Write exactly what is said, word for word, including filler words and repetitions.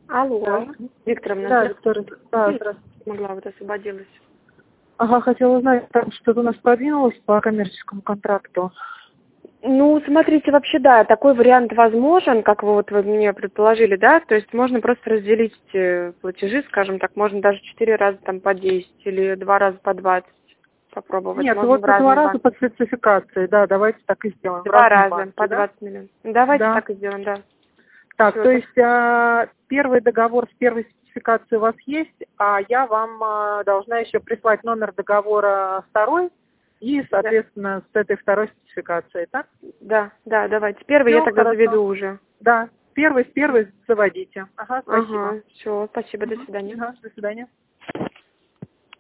Алло, Да, Викторовна, да, здравствуйте. Виктория. Да, здравствуйте. Могла, вот освободилась. Ага, хотела узнать, там что-то у нас продвинулось по коммерческому контракту. Ну, смотрите, вообще, да, такой вариант возможен, как вы вот вы мне предположили, да, то есть можно просто разделить э, платежи, скажем так, можно даже четыре раза там по десять или два раза по двадцать попробовать, Нет, можно вот в по два разные раза по банки. спецификации, да, давайте так и сделаем. В Два разные раза банки, по да? двадцать миллионов. Давайте Да. так и сделаем, да. Так, Все, то есть а, первый договор с первой спецификацией у вас есть, а я вам а, должна еще прислать номер договора второй и, соответственно, с этой второй спецификацией, так? да, да, давайте. Первый я Все, тогда хорошо. заведу уже. Да, первый с первой заводите. Ага, спасибо. Ага, все, спасибо, до Мгм. свидания. Ага, до свидания.